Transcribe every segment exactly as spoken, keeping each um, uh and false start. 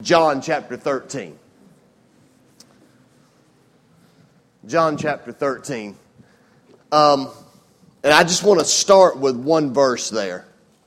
John chapter thirteen. John chapter thirteen. Um, and I just want to start with one verse there.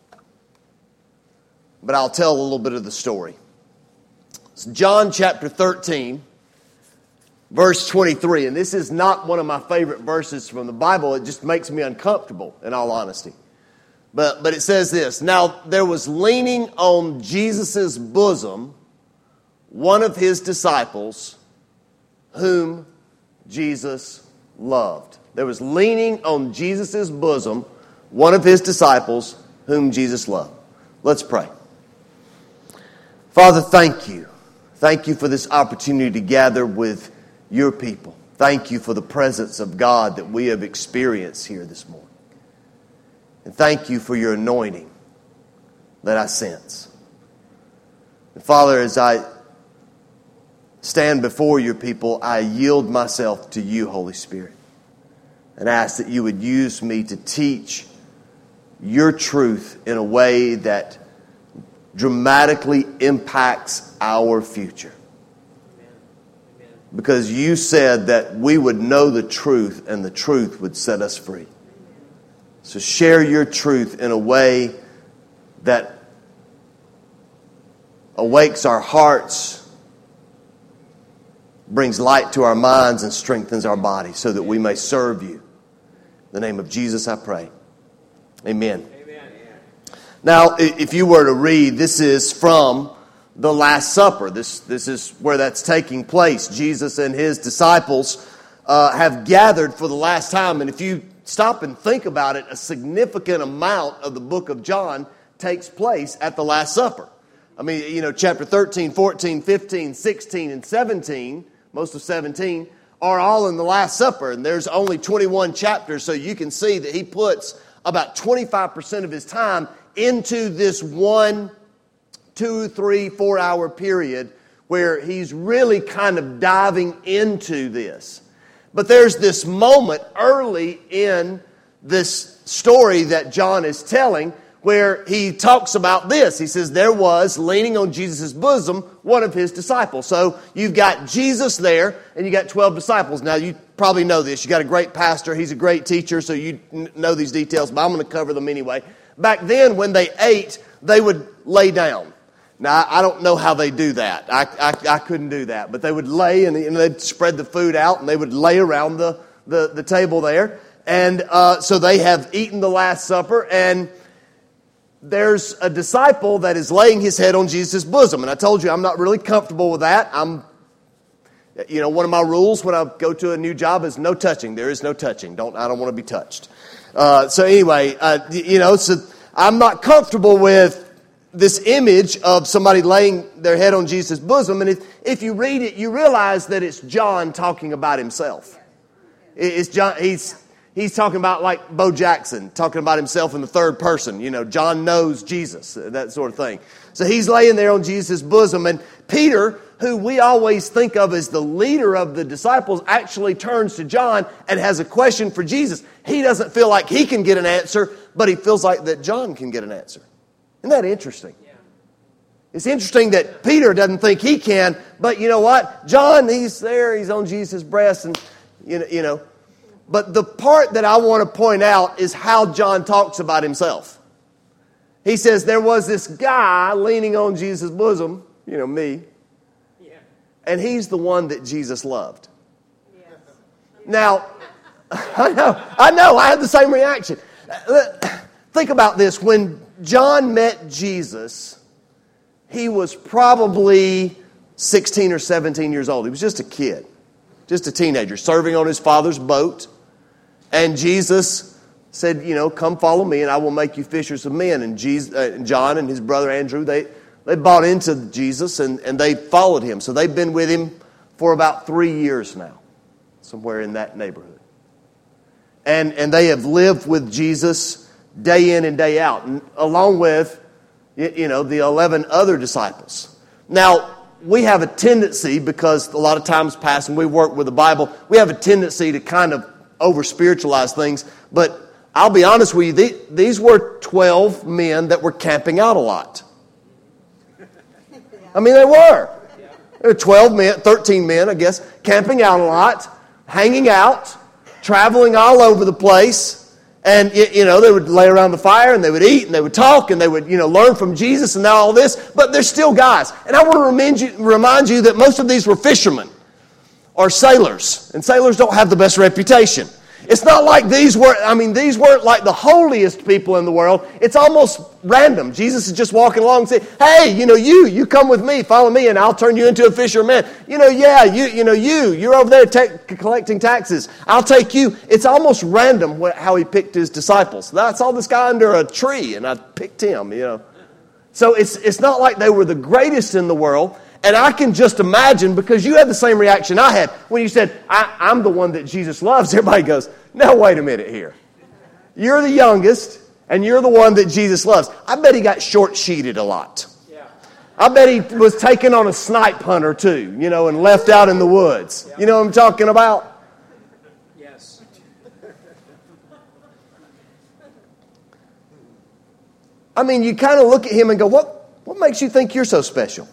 But I'll tell a little bit of the story. It's John chapter thirteen, verse twenty-three. And this is not one of my favorite verses from the Bible. It just makes me uncomfortable, in all honesty. But, but it says this: Now there was leaning on Jesus' bosom one of his disciples whom Jesus loved. There was leaning on Jesus' bosom one of his disciples whom Jesus loved. Let's pray. Father, thank you. Thank you for this opportunity to gather with your people. Thank you for the presence of God that we have experienced here this morning. And thank you for your anointing that I sense. And Father, as I stand before your people, I yield myself to you, Holy Spirit, and ask that you would use me to teach your truth in a way that dramatically impacts our future. Because you said that we would know the truth and the truth would set us free. So share your truth in a way that awakes our hearts, brings light to our minds, and strengthens our bodies so that we may serve you. In the name of Jesus I pray. Amen. Amen. Now, if you were to read, this is from the Last Supper. This, this is where that's taking place. Jesus and his disciples uh, have gathered for the last time. And if you stop and think about it, a significant amount of the book of John takes place at the Last Supper. I mean, you know, chapter thirteen, fourteen, fifteen, sixteen, and seventeen, most of seventeen, are all in the Last Supper. And there's only twenty-one chapters, so you can see that he puts about twenty-five percent of his time into this one, two, three, four hour period where he's really kind of diving into this. But there's this moment early in this story that John is telling where he talks about this. He says, there was, leaning on Jesus' bosom, one of his disciples. So you've got Jesus there, and you got twelve disciples. Now, you probably know this. You got a great pastor. He's a great teacher, so you know these details, but I'm going to cover them anyway. Back then, when they ate, they would lay down. Now, I don't know how they do that. I, I, I couldn't do that. But they would lay, and, and they'd spread the food out, and they would lay around the, the, the table there. And uh, so they have eaten the Last Supper, and there's a disciple that is laying his head on Jesus' bosom. And I told you I'm not really comfortable with that. I'm, you know, one of my rules when I go to a new job is no touching. There is no touching. Don't I don't want to be touched. Uh, so anyway, uh, you know, so I'm not comfortable with this image of somebody laying their head on Jesus' bosom. And if, if you read it, you realize that it's John talking about himself. It's John. He's he's talking about like Bo Jackson, talking about himself in the third person. You know, John knows Jesus, that sort of thing. So he's laying there on Jesus' bosom. And Peter, who we always think of as the leader of the disciples, actually turns to John and has a question for Jesus. He doesn't feel like he can get an answer, but he feels like that John can get an answer. Isn't that interesting? Yeah. It's interesting that Peter doesn't think he can, but you know what? John, he's there, he's on Jesus' breast, and you know, you know. But the part that I want to point out is how John talks about himself. He says there was this guy leaning on Jesus' bosom, you know, me, yeah. And he's the one that Jesus loved. Yes. Now, I know, I know, I had the same reaction. Think about this. When John met Jesus, he was probably sixteen or seventeen years old. He was just a kid, just a teenager, serving on his father's boat. And Jesus said, you know, come follow me and I will make you fishers of men. And Jesus, uh, John and his brother Andrew, they, they bought into Jesus and, and they followed him. So they've been with him for about three years now, somewhere in that neighborhood. And, and they have lived with Jesus day in and day out, and along with, you know, the eleven other disciples. Now, we have a tendency, because a lot of times past when we work with the Bible, we have a tendency to kind of over-spiritualize things. But I'll be honest with you, these were twelve men that were camping out a lot. I mean, they were. There were twelve men, thirteen men, I guess, camping out a lot, hanging out, traveling all over the place. And, you know, they would lay around the fire and they would eat and they would talk and they would, you know, learn from Jesus and all this. But they're still guys. And I want to remind you, remind you that most of these were fishermen or sailors. And sailors don't have the best reputation. It's not like these were, I mean, these weren't like the holiest people in the world. It's almost random. Jesus is just walking along and saying, hey, you know, you, you come with me, follow me, and I'll turn you into a fisherman. You know, yeah, you, you know, you, you're over there ta- collecting taxes. I'll take you. It's almost random what, how he picked his disciples. I saw this guy under a tree, and I picked him, you know. So it's it's not like they were the greatest in the world. And I can just imagine, because you had the same reaction I had. When you said, I, I'm the one that Jesus loves, everybody goes, now wait a minute here. You're the youngest, and you're the one that Jesus loves. I bet he got short-sheeted a lot. Yeah. I bet he was taken on a snipe hunt or two, you know, and left out in the woods. Yeah. You know what I'm talking about? Yes. I mean, you kind of look at him and go, what, what makes you think you're so special?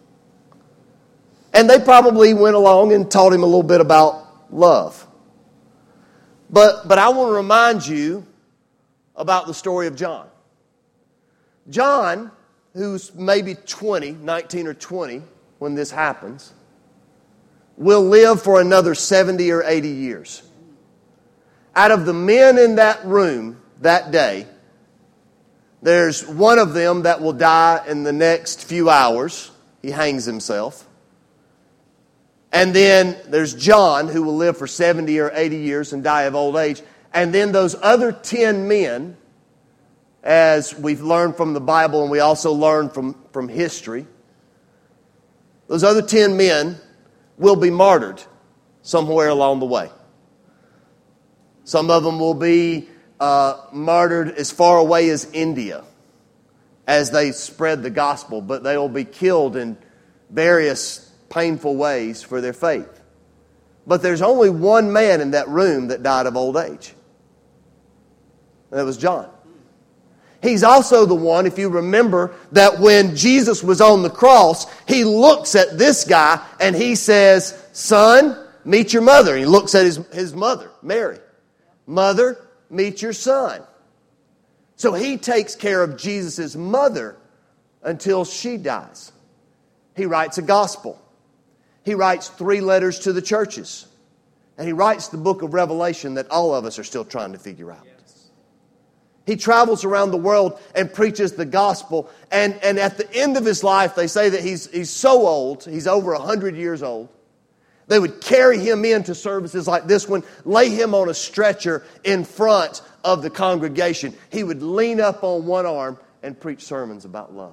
And they probably went along and taught him a little bit about love. But, but I want to remind you about the story of John. John, who's maybe twenty, nineteen or twenty when this happens, will live for another seventy or eighty years. Out of the men in that room that day, there's one of them that will die in the next few hours. He hangs himself. And then there's John, who will live for seventy or eighty years and die of old age. And then those other ten men, as we've learned from the Bible and we also learn from, from history, those other ten men will be martyred somewhere along the way. Some of them will be uh, martyred as far away as India as they spread the gospel, but they will be killed in various painful ways for their faith. But there's only one man in that room that died of old age. And that was John. He's also the one, if you remember, that when Jesus was on the cross, he looks at this guy and he says, son, meet your mother. And he looks at his, his mother, Mary. Mother, meet your son. So he takes care of Jesus' mother until she dies. He writes a gospel. He writes three letters to the churches. And he writes the book of Revelation that all of us are still trying to figure out. Yes. He travels around the world and preaches the gospel. And, and at the end of his life, they say that he's, he's so old, he's over one hundred years old. They would carry him into services like this one, lay him on a stretcher in front of the congregation. He would lean up on one arm and preach sermons about love.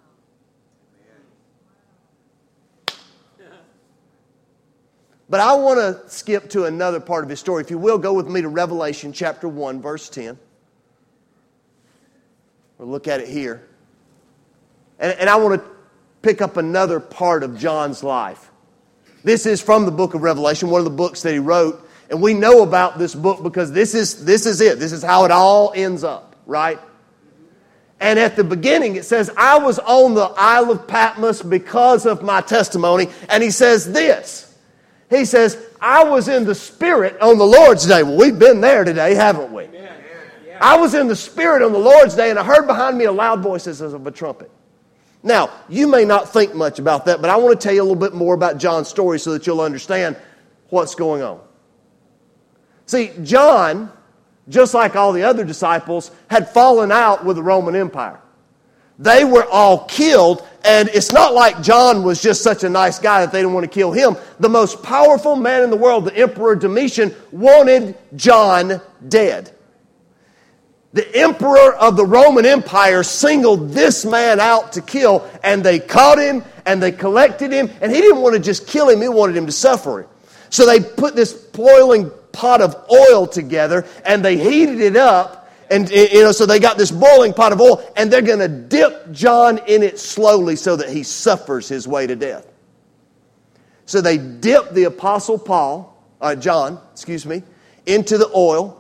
But I want to skip to another part of his story. If you will, go with me to Revelation chapter one, verse ten. We'll look at it here. And, and I want to pick up another part of John's life. This is from the book of Revelation, one of the books that he wrote. And we know about this book because this is, this is it. This is how it all ends up, right? And at the beginning it says, I was on the Isle of Patmos because of my testimony. And he says this. He says, I was in the Spirit on the Lord's day. Well, we've been there today, haven't we? Yeah. Yeah. I was in the Spirit on the Lord's day, and I heard behind me a loud voice as of a trumpet. Now, you may not think much about that, but I want to tell you a little bit more about John's story so that you'll understand what's going on. See, John, just like all the other disciples, had fallen out with the Roman Empire. They were all killed, and it's not like John was just such a nice guy that they didn't want to kill him. The most powerful man in the world, the Emperor Domitian, wanted John dead. The emperor of the Roman Empire singled this man out to kill, and they caught him, and they collected him, and he didn't want to just kill him, he wanted him to suffer. So they put this boiling pot of oil together, and they heated it up. And, you know, so they got this boiling pot of oil, and they're going to dip John in it slowly so that he suffers his way to death. So they dip the Apostle Paul, uh, John, excuse me, into the oil.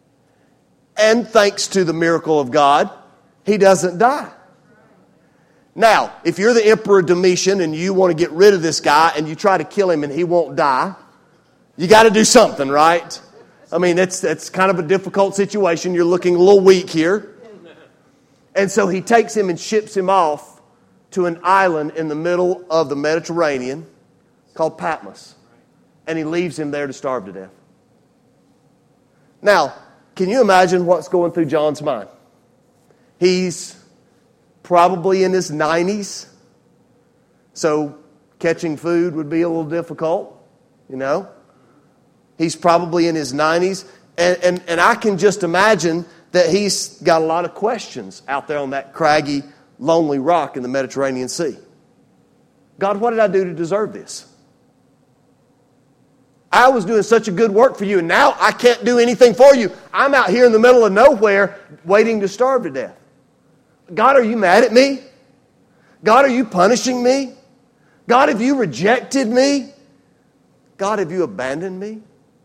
And thanks to the miracle of God, he doesn't die. Now, if you're the Emperor Domitian and you want to get rid of this guy and you try to kill him and he won't die, you got to do something, right? I mean, it's, it's kind of a difficult situation. You're looking a little weak here. And so he takes him and ships him off to an island in the middle of the Mediterranean called Patmos. And he leaves him there to starve to death. Now, can you imagine what's going through John's mind? He's probably in his nineties. So catching food would be a little difficult, you know. He's probably in his nineties. And, and, and I can just imagine that he's got a lot of questions out there on that craggy, lonely rock in the Mediterranean Sea. God, what did I do to deserve this? I was doing such a good work for you, and now I can't do anything for you. I'm out here in the middle of nowhere waiting to starve to death. God, are you mad at me? God, are you punishing me? God, have you rejected me? God, have you abandoned me?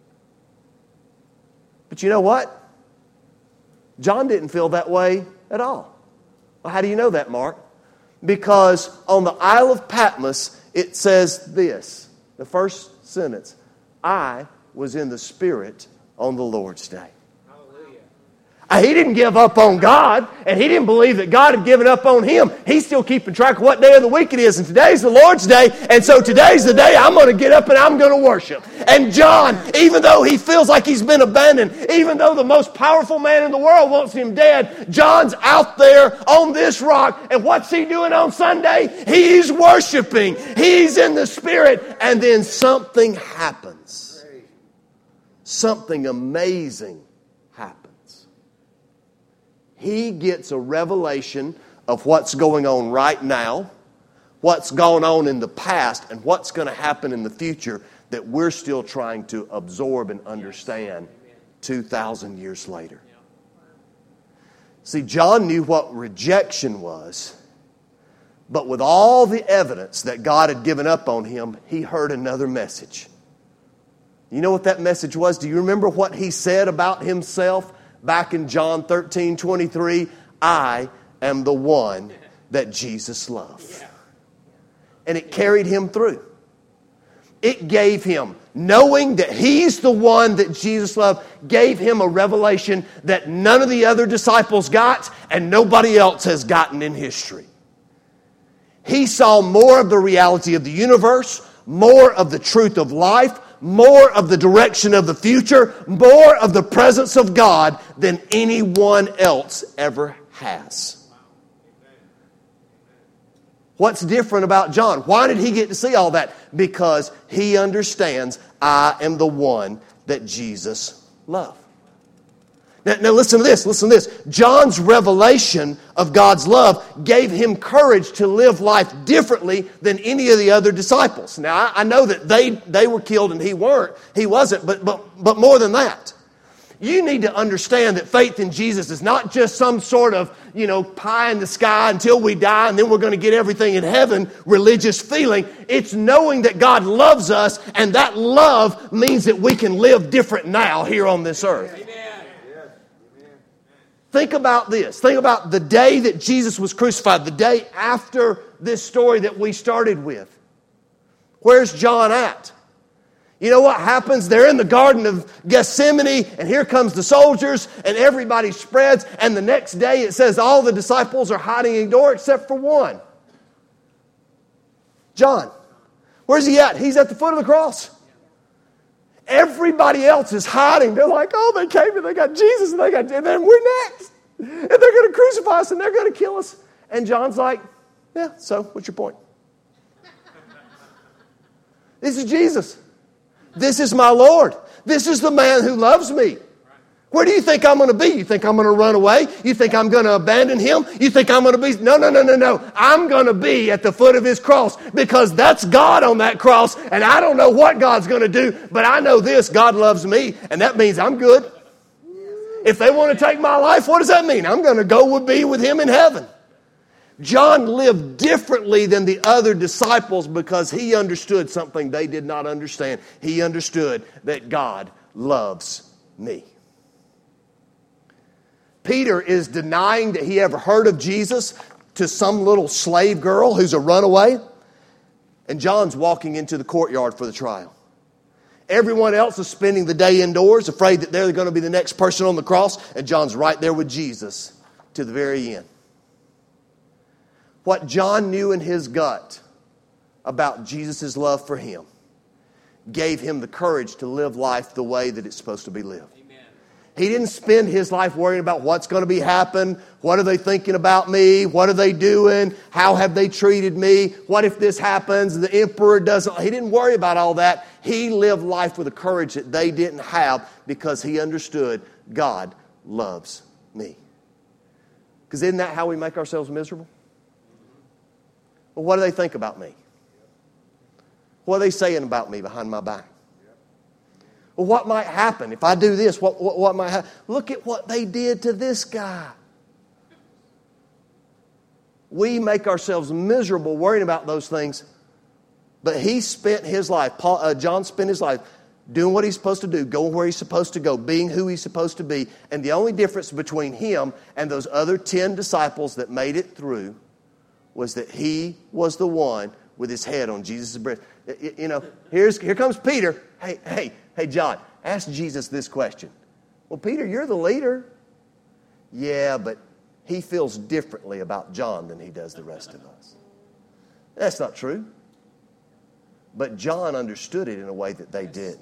But you know what? John didn't feel that way at all. Well, how do you know that, Mark? Because on the Isle of Patmos, it says this, the first sentence, I was in the Spirit on the Lord's day. He didn't give up on God, and he didn't believe that God had given up on him. He's still keeping track of what day of the week it is, and today's the Lord's day, and so today's the day I'm going to get up and I'm going to worship. And John, even though he feels like he's been abandoned, even though the most powerful man in the world wants him dead, John's out there on this rock, and what's he doing on Sunday? He's worshiping. He's in the Spirit, and then something happens. Something amazing happens. He gets a revelation of what's going on right now, what's gone on in the past, and what's going to happen in the future that we're still trying to absorb and understand two thousand years later. See, John knew what rejection was, but with all the evidence that God had given up on him, he heard another message. You know what that message was? Do you remember what he said about himself? Back in John thirteen twenty-three, I am the one that Jesus loved. And it carried him through. It gave him, knowing that he's the one that Jesus loved, gave him a revelation that none of the other disciples got and nobody else has gotten in history. He saw more of the reality of the universe, more of the truth of life, more of the direction of the future, more of the presence of God than anyone else ever has. What's different about John? Why did he get to see all that? Because he understands I am the one that Jesus loved. Now, now listen to this, listen to this. John's revelation of God's love gave him courage to live life differently than any of the other disciples. Now, I, I know that they, they were killed and he weren't. He wasn't, but, but, but more than that. You need to understand that faith in Jesus is not just some sort of, you know, pie in the sky until we die and then we're going to get everything in heaven religious feeling. It's knowing that God loves us, and that love means that we can live different now here on this earth. Amen. Think about this. Think about the day that Jesus was crucified, the day after this story that we started with. Where's John at? You know what happens? They're in the Garden of Gethsemane, and here comes the soldiers, and everybody spreads, and the next day it says all the disciples are hiding in the door except for one. John. Where's he at? He's at the foot of the cross. Everybody else is hiding. They're like, oh, they came and they got Jesus and they got, and then we're next. And they're going to crucify us and they're going to kill us. And John's like, yeah, so what's your point? This is Jesus. This is my Lord. This is the man who loves me. Where do you think I'm going to be? You think I'm going to run away? You think I'm going to abandon him? You think I'm going to be... No, no, no, no, no. I'm going to be at the foot of his cross because that's God on that cross, and I don't know what God's going to do, but I know this, God loves me, and that means I'm good. If they want to take my life, what does that mean? I'm going to go and be with him in heaven. John lived differently than the other disciples because he understood something they did not understand. He understood that God loves me. Peter is denying that he ever heard of Jesus to some little slave girl who's a runaway. And John's walking into the courtyard for the trial. Everyone else is spending the day indoors, afraid that they're going to be the next person on the cross. And John's right there with Jesus to the very end. What John knew in his gut about Jesus' love for him gave him the courage to live life the way that it's supposed to be lived. Amen. He didn't spend his life worrying about what's going to be happen. What are they thinking about me? What are they doing? How have they treated me? What if this happens? The emperor doesn't. He didn't worry about all that. He lived life with a courage that they didn't have because he understood God loves me. Because isn't that how we make ourselves miserable? Well, what do they think about me? What are they saying about me behind my back? Well, what might happen if I do this? What, what, what might happen? Look at what they did to this guy. We make ourselves miserable worrying about those things. But he spent his life, Paul, uh, John spent his life doing what he's supposed to do, going where he's supposed to go, being who he's supposed to be. And the only difference between him and those other ten disciples that made it through was that he was the one with his head on Jesus' breast. You know, here's here comes Peter. Hey, hey, hey, John, ask Jesus this question. Well, Peter, you're the leader. Yeah, but he feels differently about John than he does the rest of us. That's not true. But John understood it in a way that they didn't.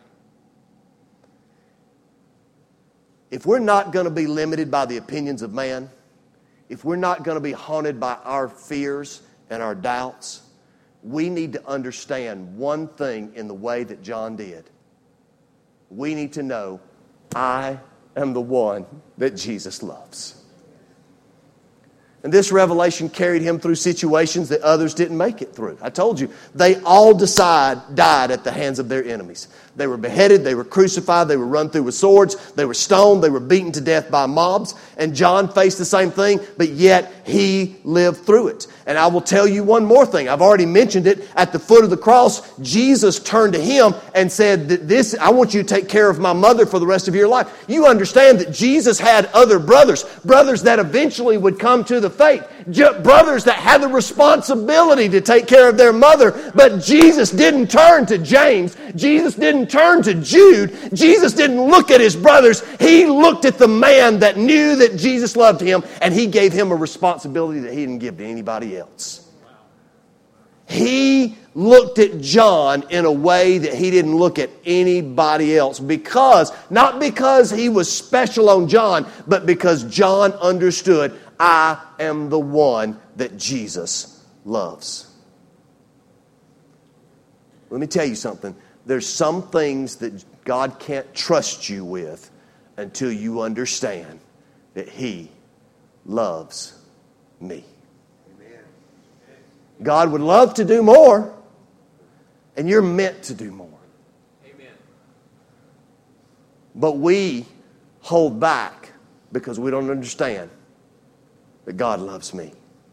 If we're not going to be limited by the opinions of man, if we're not going to be haunted by our fears and our doubts, we need to understand one thing in the way that John did. We need to know, I am the one that Jesus loves. And this revelation carried him through situations that others didn't make it through. I told you, they all decide, died at the hands of their enemies. They were beheaded, they were crucified, they were run through with swords, they were stoned, they were beaten to death by mobs. And John faced the same thing, but yet he lived through it. And I will tell you one more thing. I've already mentioned it. At the foot of the cross, Jesus turned to him and said, "This, I want you to take care of my mother for the rest of your life." You understand that Jesus had other brothers, brothers that eventually would come to the faith, brothers that had the responsibility to take care of their mother. But Jesus didn't turn to James. Jesus didn't turn to Jude. Jesus didn't look at his brothers. He looked at the man that knew that Jesus loved him, and he gave him a responsibility that he didn't give to anybody else. He looked at John in a way that he didn't look at anybody else, because, not because he was special on John, but because John understood, I am the one that Jesus loves. Let me tell you something. There's some things that God can't trust you with until you understand that He loves me. Amen. God would love to do more, and you're meant to do more. Amen. But we hold back because we don't understand that God loves me.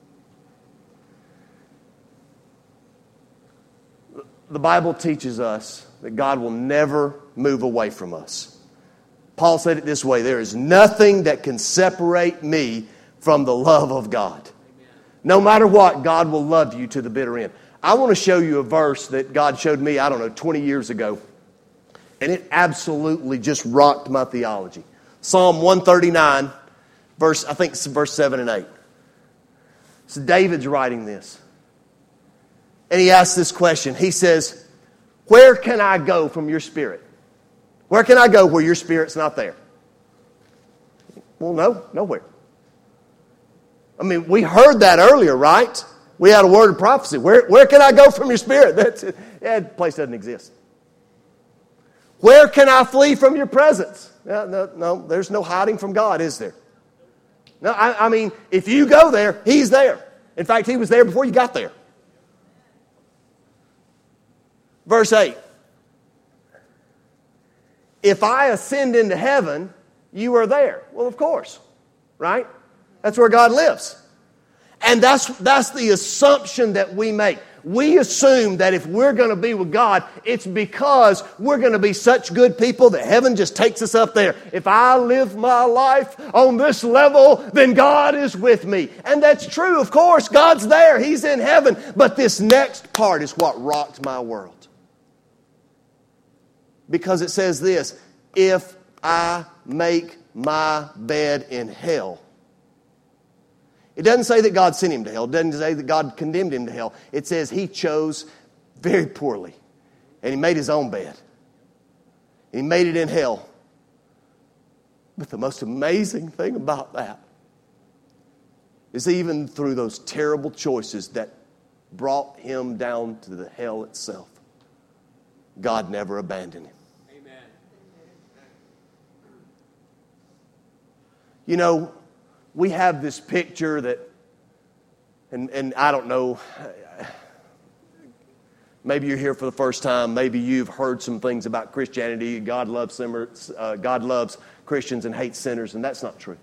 The Bible teaches us that God will never move away from us. Paul said it this way, there is nothing that can separate me from the love of God. Amen. No matter what, God will love you to the bitter end. I want to show you a verse that God showed me, I don't know, twenty years ago. And it absolutely just rocked my theology. Psalm one thirty-nine, verse, I think it's verse seven and eight. So David's writing this. And he asks this question. He says, where can I go from your spirit? Where can I go where your spirit's not there? Well, no, nowhere. I mean, we heard that earlier, right? We had a word of prophecy. Where, where can I go from your spirit? That's it. Yeah, that place doesn't exist. Where can I flee from your presence? No, no, no, there's no hiding from God, is there? No, I, I mean, if you go there, He's there. In fact, He was there before you got there. Verse eight. If I ascend into heaven, you are there. Well, of course, right? That's where God lives. And that's, that's the assumption that we make. we assume that if we're going to be with God, it's because we're going to be such good people that heaven just takes us up there. If I live my life on this level, then God is with me. And that's true, of course. God's there. He's in heaven. But this next part is what rocked my world. Because it says this, if I make my bed in hell. It doesn't say that God sent him to hell. It doesn't say that God condemned him to hell. It says he chose very poorly. And he made his own bed. He made it in hell. But the most amazing thing about that is even through those terrible choices that brought him down to the hell itself, God never abandoned him. Amen. You know, we have this picture that, and, and I don't know, maybe you're here for the first time. Maybe you've heard some things about Christianity. God loves sinners, uh, God loves Christians and hates sinners, and that's not true.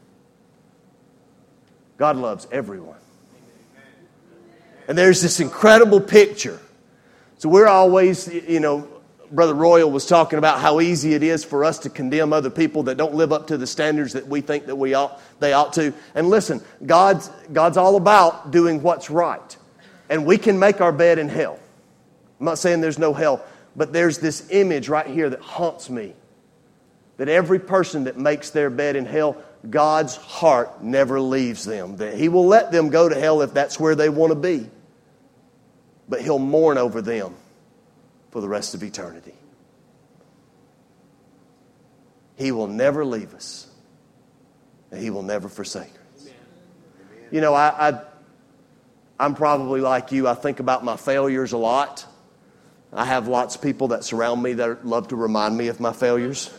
God loves everyone. And there's this incredible picture. So we're always, you know, Brother Royal was talking about how easy it is for us to condemn other people that don't live up to the standards that we think that we ought, they ought to. And listen, God's, God's all about doing what's right. And we can make our bed in hell. I'm not saying there's no hell, but there's this image right here that haunts me. That every person that makes their bed in hell, God's heart never leaves them. That He will let them go to hell if that's where they want to be. But He'll mourn over them for the rest of eternity. He will never leave us. And He will never forsake us. Amen. You know, I, I, I'm probably like you. I think about my failures a lot. I have lots of people that surround me that love to remind me of my failures.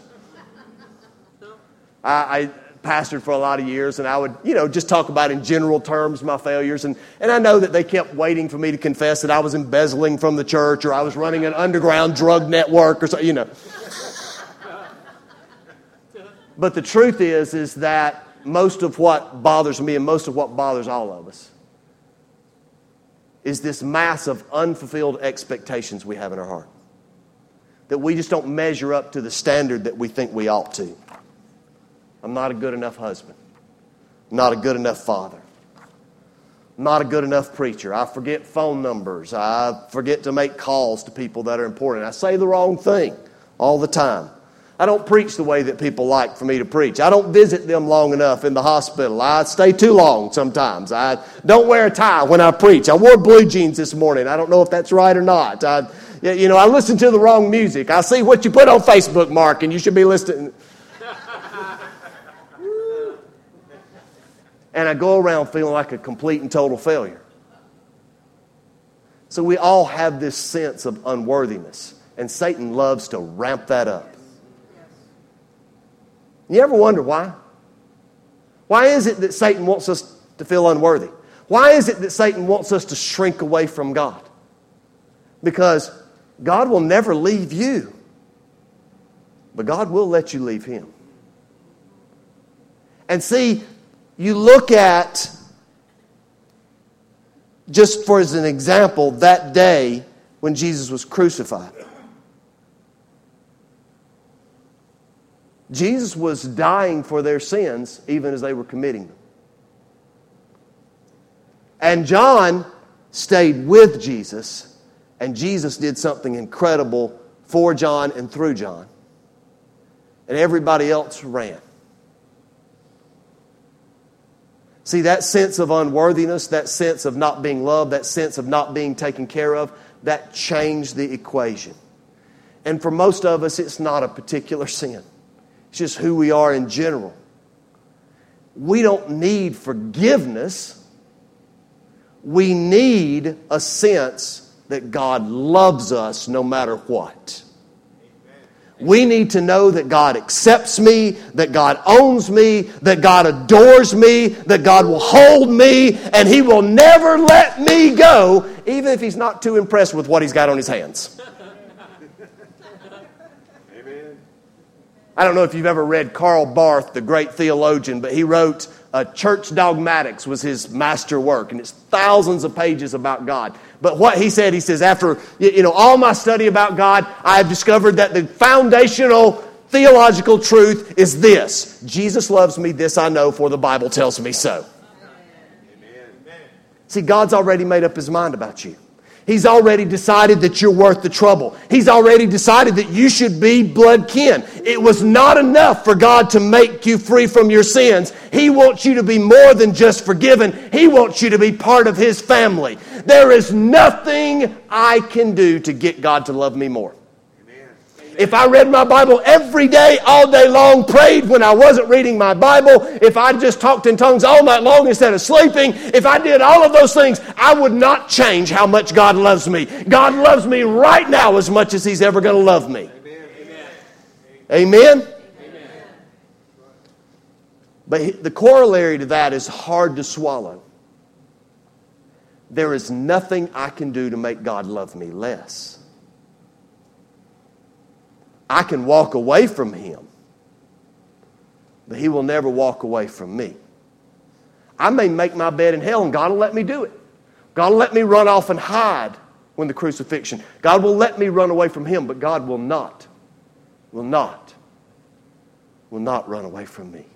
I, I pastored for a lot of years, and I would, you know, just talk about in general terms my failures. And, and I know that they kept waiting for me to confess that I was embezzling from the church or I was running an underground drug network or something, you know. But the truth is, is that most of what bothers me and most of what bothers all of us is this mass of unfulfilled expectations we have in our heart. That we just don't measure up to the standard that we think we ought to. I'm not a good enough husband. I'm not a good enough father. I'm not a good enough preacher. I forget phone numbers. I forget to make calls to people that are important. I say the wrong thing all the time. I don't preach the way that people like for me to preach. I don't visit them long enough in the hospital. I stay too long sometimes. I don't wear a tie when I preach. I wore blue jeans this morning. I don't know if that's right or not. I, you know, I listen to the wrong music. I see what you put on Facebook, Mark, and you should be listening. And I go around feeling like a complete and total failure. So we all have this sense of unworthiness. And Satan loves to ramp that up. You ever wonder why? Why is it that Satan wants us to feel unworthy? Why is it that Satan wants us to shrink away from God? Because God will never leave you. But God will let you leave Him. And see, you look at, just for as an example, that day when Jesus was crucified. Jesus was dying for their sins even as they were committing them. And John stayed with Jesus, and Jesus did something incredible for John and through John. And everybody else ran. See, that sense of unworthiness, that sense of not being loved, that sense of not being taken care of, that changed the equation. And for most of us, it's not a particular sin. It's just who we are in general. We don't need forgiveness. We need a sense that God loves us no matter what. We need to know that God accepts me, that God owns me, that God adores me, that God will hold me, and He will never let me go, even if He's not too impressed with what He's got on His hands. Amen. I don't know if you've ever read Karl Barth, the great theologian, but he wrote Uh, Church Dogmatics was his master work, and it's thousands of pages about God. But what he said, he says, after you know all my study about God, I have discovered that the foundational theological truth is this: Jesus loves me, this I know, for the Bible tells me so. Amen. See, God's already made up his mind about you. He's already decided that you're worth the trouble. He's already decided that you should be blood kin. It was not enough for God to make you free from your sins. He wants you to be more than just forgiven. He wants you to be part of his family. There is nothing I can do to get God to love me more. If I read my Bible every day, all day long, prayed when I wasn't reading my Bible, if I just talked in tongues all night long instead of sleeping, if I did all of those things, I would not change how much God loves me. God loves me right now as much as he's ever going to love me. Amen? Amen? Amen? But the corollary to that is hard to swallow. There is nothing I can do to make God love me less. I can walk away from him, but he will never walk away from me. I may make my bed in hell, and God will let me do it. God will let me run off and hide when the crucifixion. God will let me run away from him, but God will not, will not, will not run away from me.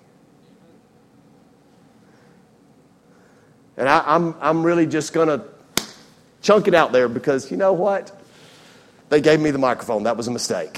And I, I'm, I'm really just going to chunk it out there because you know what? They gave me the microphone. That was a mistake.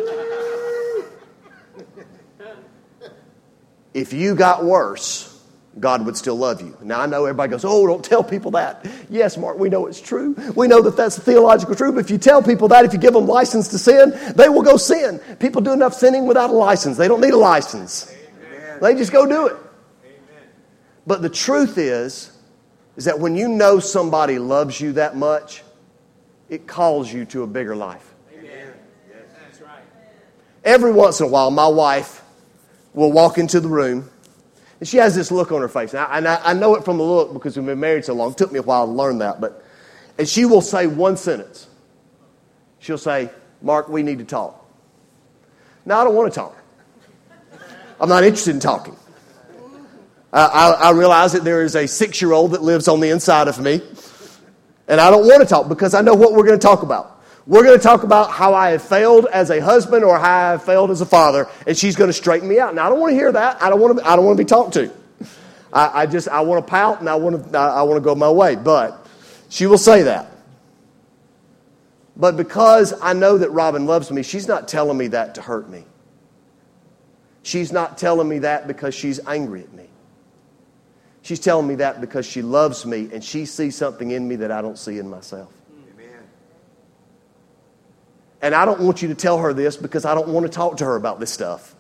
If you got worse, God would still love you. Now, I know everybody goes, oh, don't tell people that. Yes, Mark, we know it's true. We know that that's the theological truth. But if you tell people that, if you give them license to sin, they will go sin. People do enough sinning without a license. They don't need a license. Amen. They just go do it. Amen. But the truth is, is that when you know somebody loves you that much, it calls you to a bigger life. Amen. Yes, that's right. Every once in a while, my wife will walk into the room, and she has this look on her face. And I, and I, I know it from the look because we've been married so long. It took me a while to learn that. But and she will say one sentence. She'll say, Mark, we need to talk. Now, I don't want to talk. I'm not interested in talking. I, I, I realize that there is a six-year-old that lives on the inside of me. And I don't want to talk because I know what we're going to talk about. We're going to talk about how I have failed as a husband or how I have failed as a father, and she's going to straighten me out. Now, I don't want to hear that. I don't want to. I don't want to be talked to. I, I just I want to pout and I want to. I want to go my way. But she will say that. But because I know that Robin loves me, she's not telling me that to hurt me. She's not telling me that because she's angry at me. She's telling me that because she loves me and she sees something in me that I don't see in myself. Amen. And I don't want you to tell her this because I don't want to talk to her about this stuff.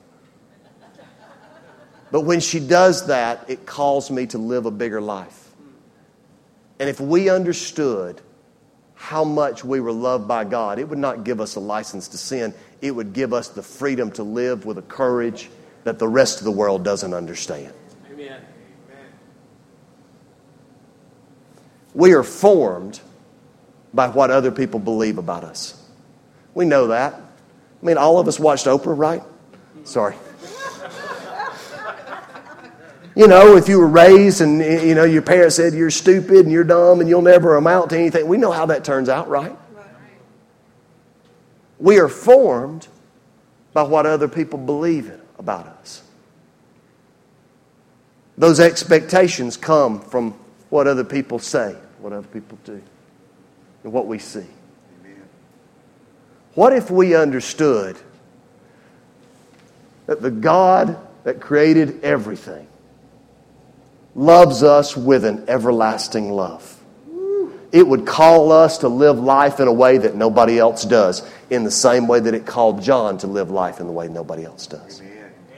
But when she does that, it calls me to live a bigger life. And if we understood how much we were loved by God, it would not give us a license to sin. It would give us the freedom to live with a courage that the rest of the world doesn't understand. Amen. We are formed by what other people believe about us. We know that. I mean, all of us watched Oprah, right? Sorry. You know, if you were raised and, you know, your parents said you're stupid and you're dumb and you'll never amount to anything, we know how that turns out, right? We are formed by what other people believe about us. Those expectations come from what other people say, what other people do, and what we see. Amen. What if we understood that the God that created everything loves us with an everlasting love? It would call us to live life in a way that nobody else does, in the same way that it called John to live life in the way nobody else does. Amen.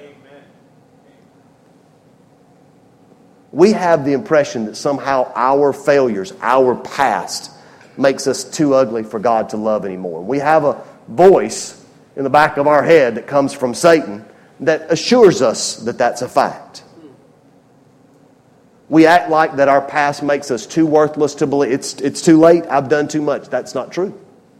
We have the impression that somehow our failures, our past, makes us too ugly for God to love anymore. We have a voice in the back of our head that comes from Satan that assures us that that's a fact. We act like that our past makes us too worthless to believe. It's, it's too late. I've done too much. That's not true.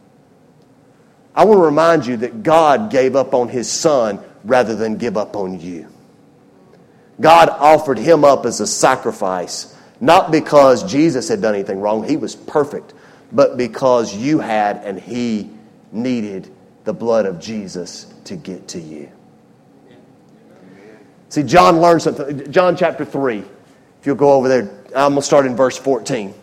I want to remind you that God gave up on His Son rather than give up on you. God offered him up as a sacrifice, not because Jesus had done anything wrong. He was perfect. But because you had and he needed the blood of Jesus to get to you. See, John learned something. John chapter three. If you'll go over there, I'm going to start in verse fourteen.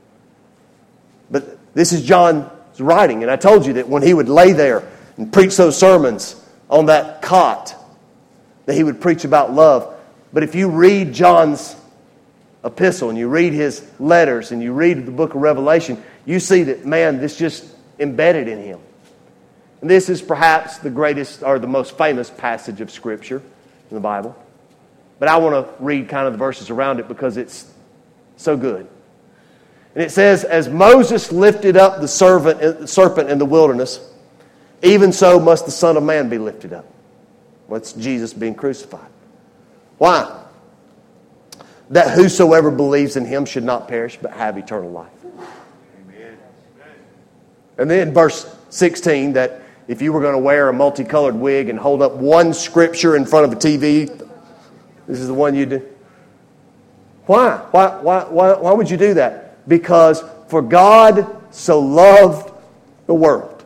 But this is John's writing. And I told you that when he would lay there and preach those sermons on that cot, that he would preach about love. But if you read John's epistle and you read his letters and you read the book of Revelation, you see that, man, this just embedded in him. And this is perhaps the greatest or the most famous passage of Scripture in the Bible. But I want to read kind of the verses around it because it's so good. And it says, as Moses lifted up the servant, serpent in the wilderness, even so must the Son of Man be lifted up. Well, it's Jesus being crucified. Why? That whosoever believes in him should not perish but have eternal life. Amen. And then verse sixteen, that if you were going to wear a multicolored wig and hold up one scripture in front of a T V, this is the one you do. Why? Why, why, why, why would you do that? Because for God so loved the world.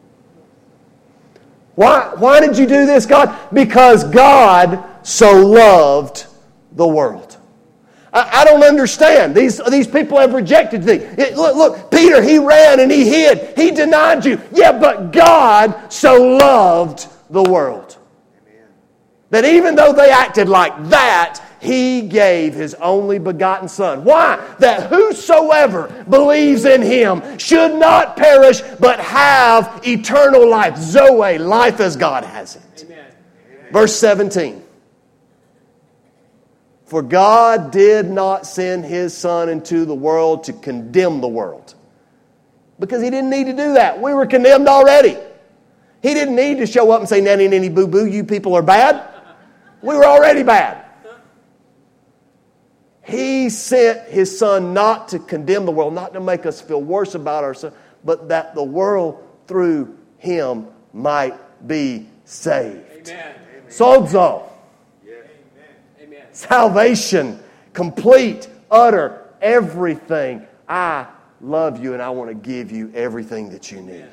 Why, why did you do this, God? Because God so loved the world. I, I don't understand. These, these people have rejected thee. It, look, look, Peter, he ran and he hid. He denied you. Yeah, but God so loved the world. Amen. That even though they acted like that, he gave his only begotten Son. Why? That whosoever believes in him should not perish, but have eternal life. Zoe, life as God has it. Amen. Verse seventeen. For God did not send his Son into the world to condemn the world. Because he didn't need to do that. We were condemned already. He didn't need to show up and say, nanny, nanny, boo, boo, you people are bad. We were already bad. He sent his Son not to condemn the world, not to make us feel worse about ourselves, but that the world through him might be saved. Amen. Sozo. Yes. Amen. Salvation, complete, utter, everything. I love you and I want to give you everything that you need.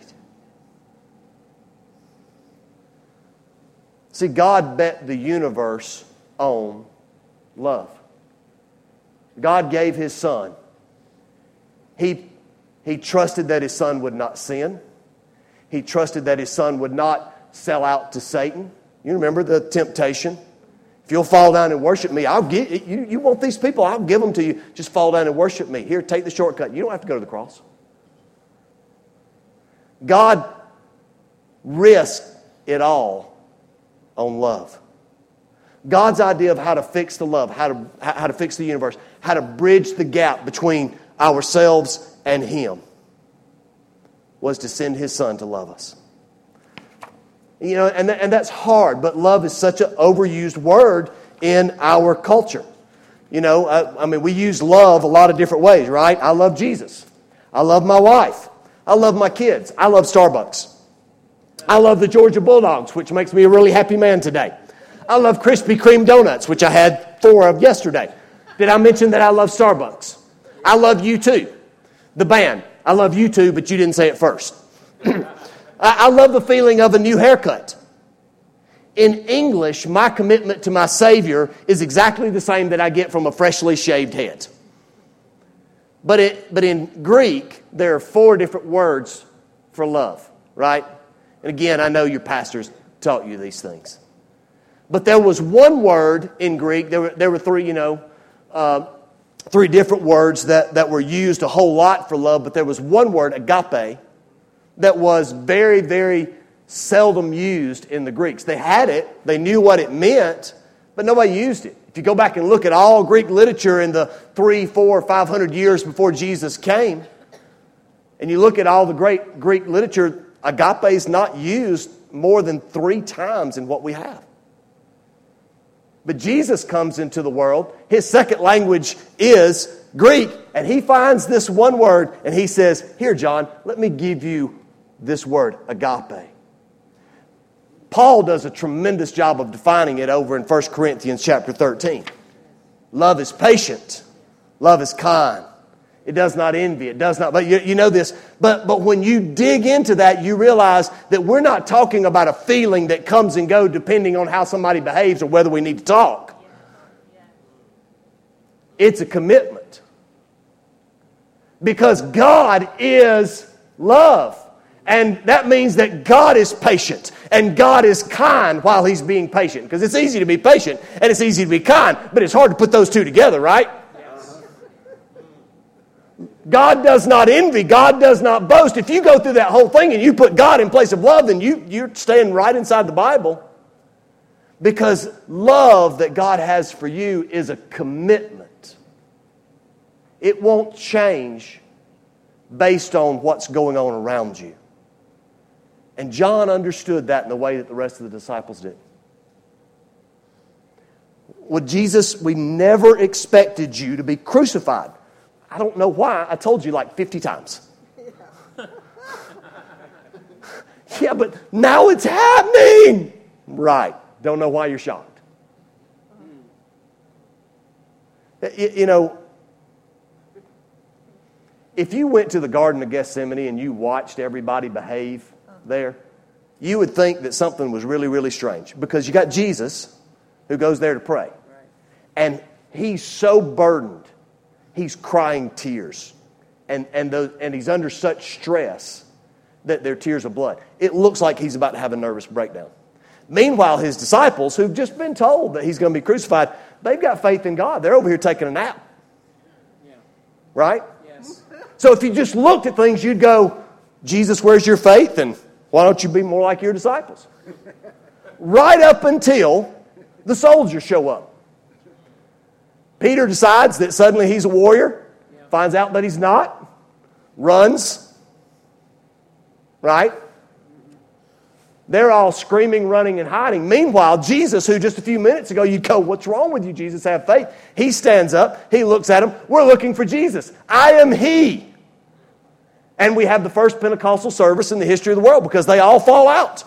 See, God bet the universe on love. God gave his Son. He, he trusted that his Son would not sin. He trusted that his Son would not sell out to Satan. You remember the temptation. If you'll fall down and worship me, I'll give you. You want these people? I'll give them to you. Just fall down and worship me. Here, take the shortcut. You don't have to go to the cross. God risked it all on love. God's idea of how to fix the love, how to, how to fix the universe, how to bridge the gap between ourselves and him was to send his Son to love us. You know, and, th- and that's hard, but love is such an overused word in our culture. You know, I, I mean, we use love a lot of different ways, right? I love Jesus. I love my wife. I love my kids. I love Starbucks. I love the Georgia Bulldogs, which makes me a really happy man today. I love Krispy Kreme donuts, which I had four of yesterday. Did I mention that I love Starbucks? I love U two, the band. I love U two, but you didn't say it first. I love the feeling of a new haircut. In English, my commitment to my Savior is exactly the same that I get from a freshly shaved head. But it, but in Greek, there are four different words for love, right? And again, I know your pastors taught you these things. But there was one word in Greek. There were, there were three, you know, uh, three different words that, that were used a whole lot for love. But there was one word, agape, that was very, very seldom used in the Greeks. They had it. They knew what it meant, but nobody used it. If you go back and look at all Greek literature in the three, four, five hundred years before Jesus came, and you look at all the great Greek literature, agape is not used more than three times in what we have. But Jesus comes into the world. His second language is Greek. And he finds this one word and he says, here, John, let me give you this word, agape. Paul does a tremendous job of defining it over in First Corinthians chapter thirteen. Love is patient. Love is kind. It does not envy. It does not, but you, you know this. But, but when you dig into that, you realize that we're not talking about a feeling that comes and goes depending on how somebody behaves or whether we need to talk. It's a commitment. Because God is love. And that means that God is patient and God is kind while He's being patient. Because it's easy to be patient and it's easy to be kind, but it's hard to put those two together, right? Yes. God does not envy. God does not boast. If you go through that whole thing and you put God in place of love, then you, you're staying right inside the Bible. Because love that God has for you is a commitment. It won't change based on what's going on around you. And John understood that in the way that the rest of the disciples did. With Jesus, we never expected you to be crucified. I don't know why. I told you like fifty times. Yeah, yeah, but now it's happening. Right. Don't know why you're shocked. You, you know, if you went to the Garden of Gethsemane and you watched everybody behave there, you would think that something was really, really strange. Because you got Jesus who goes there to pray. And he's so burdened. He's crying tears. And, and, those, and he's under such stress that they're tears of blood. It looks like he's about to have a nervous breakdown. Meanwhile, his disciples, who've just been told that he's going to be crucified, they've got faith in God. They're over here taking a nap. Yeah. Right? Yes. So if you just looked at things, you'd go, Jesus, where's your faith? And why don't you be more like your disciples? Right up until the soldiers show up. Peter decides that suddenly he's a warrior, finds out that he's not, runs, right? They're all screaming, running, and hiding. Meanwhile, Jesus, who just a few minutes ago you'd go, what's wrong with you, Jesus? Have faith. He stands up. He looks at him. We're looking for Jesus. I am He. And we have the first Pentecostal service in the history of the world because they all fall out.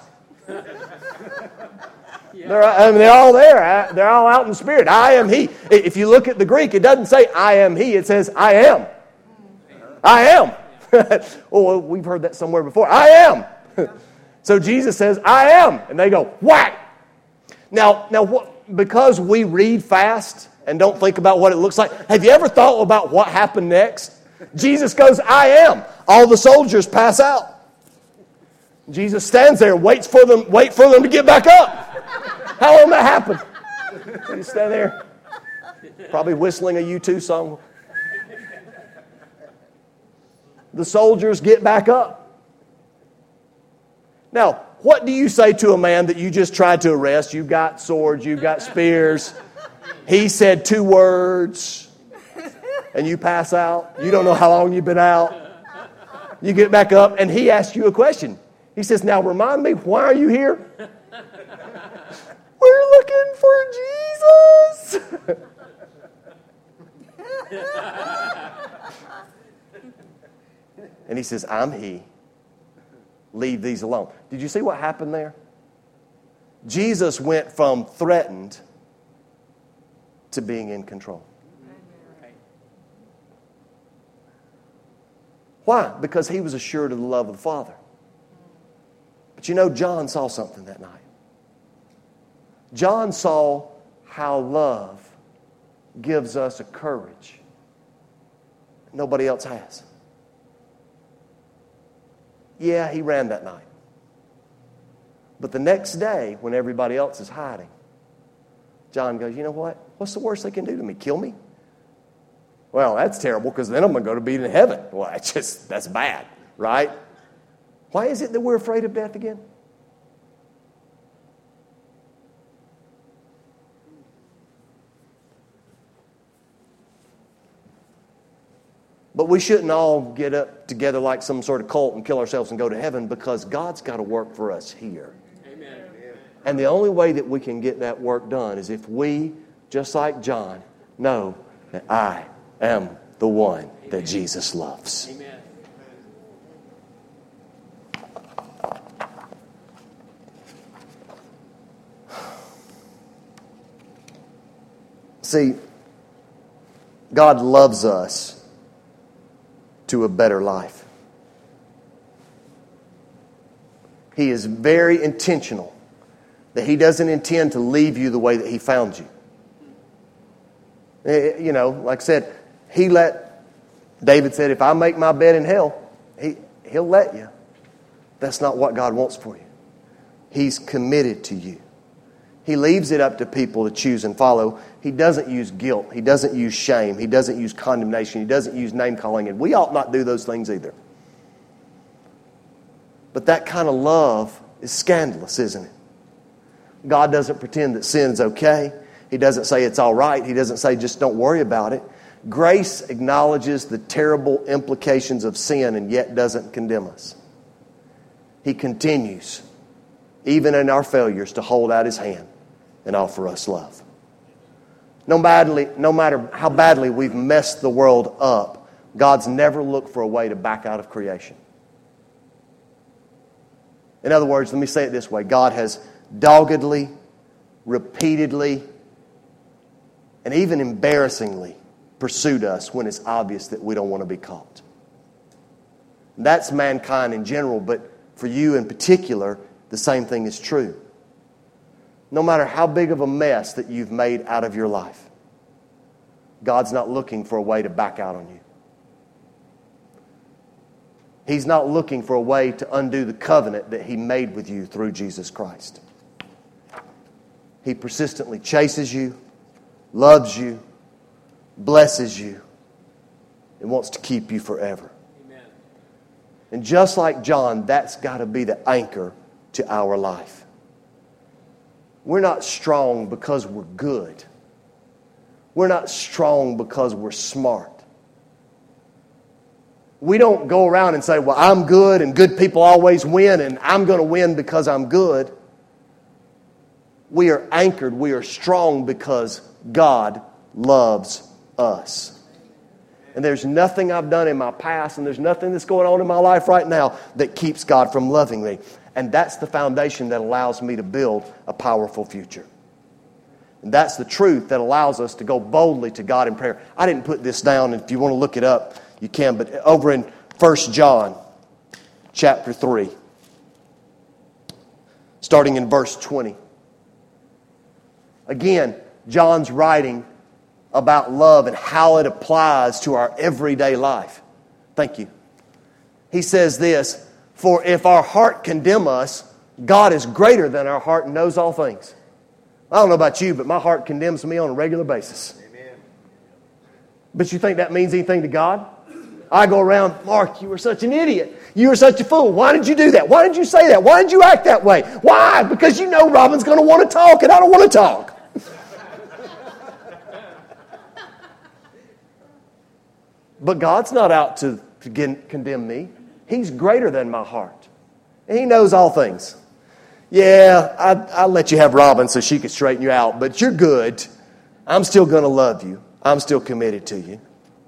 They're, I mean, they're all there. They're all out in the Spirit. I am He. If you look at the Greek, it doesn't say I am He. It says I am. I am. Oh, we've heard that somewhere before. I am. So Jesus says, I am. And they go, whack. Now, now what, because we read fast and don't think about what it looks like, have you ever thought about what happened next? Jesus goes, I am. All the soldiers pass out. Jesus stands there and waits for them, wait for them to get back up. How long that happen? You stand there, probably whistling a U two song. The soldiers get back up. Now, what do you say to a man that you just tried to arrest? You've got swords, you've got spears. He said two words, and you pass out. You don't know how long you've been out. You get back up, and he asks you a question. He says, now remind me, why are you here? We're looking for Jesus. And he says, I'm He. Leave these alone. Did you see what happened there? Jesus went from threatened to being in control. Why? Because he was assured of the love of the Father. But you know, John saw something that night. John saw how love gives us a courage nobody else has. Yeah, he ran that night. But the next day, when everybody else is hiding, John goes, you know what? What's the worst they can do to me? Kill me? Well, that's terrible because then I'm going to go to be in heaven. Well, that's just, that's bad, right? Why is it that we're afraid of death again? But we shouldn't all get up together like some sort of cult and kill ourselves and go to heaven because God's got to work for us here. Amen. And the only way that we can get that work done is if we, just like John, know that I am the one that Jesus loves. Amen. See, God loves us to a better life. He is very intentional that He doesn't intend to leave you the way that He found you. You know, like I said, He let, David said, if I make my bed in hell, he, He'll let you. That's not what God wants for you. He's committed to you. He leaves it up to people to choose and follow. He doesn't use guilt. He doesn't use shame. He doesn't use condemnation. He doesn't use name-calling. And we ought not do those things either. But that kind of love is scandalous, isn't it? God doesn't pretend that sin is okay. He doesn't say it's all right. He doesn't say just don't worry about it. Grace acknowledges the terrible implications of sin and yet doesn't condemn us. He continues, even in our failures, to hold out His hand and offer us love. No matter, no matter how badly we've messed the world up, God's never looked for a way to back out of creation. In other words, let me say it this way. God has doggedly, repeatedly, and even embarrassingly pursued us when it's obvious that we don't want to be caught. That's mankind in general, but for you in particular, the same thing is true. No matter how big of a mess that you've made out of your life, God's not looking for a way to back out on you. He's not looking for a way to undo the covenant that He made with you through Jesus Christ. He persistently chases you, loves you, blesses you, and wants to keep you forever. Amen. And just like John, that's got to be the anchor to our life. We're not strong because we're good. We're not strong because we're smart. We don't go around and say, well, I'm good and good people always win and I'm going to win because I'm good. We are anchored, we are strong because God loves us. And there's nothing I've done in my past and there's nothing that's going on in my life right now that keeps God from loving me. And that's the foundation that allows me to build a powerful future. And that's the truth that allows us to go boldly to God in prayer. I didn't put this down, and if you want to look it up, you can, but over in First John chapter three, starting in verse twenty. Again, John's writing about love and how it applies to our everyday life. Thank you. He says this, for if our heart condemn us, God is greater than our heart and knows all things. I don't know about you, but my heart condemns me on a regular basis. Amen. But you think that means anything to God? I go around, Mark, you were such an idiot. You were such a fool. Why did you do that? Why did you say that? Why did you act that way? Why? Because you know Robin's going to want to talk and I don't want to talk. But God's not out to, to get, condemn me. He's greater than my heart. And He knows all things. Yeah, I, I'll let you have Robin so she can straighten you out, but you're good. I'm still going to love you. I'm still committed to you.